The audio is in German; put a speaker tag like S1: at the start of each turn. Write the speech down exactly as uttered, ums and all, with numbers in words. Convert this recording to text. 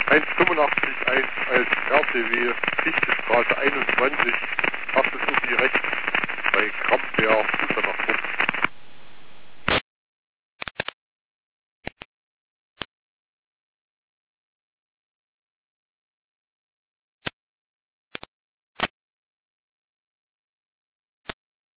S1: eins fünfundachtzig eins als R T W Fichtestraße einundzwanzig, Haftessuche rechts bei Kramberg.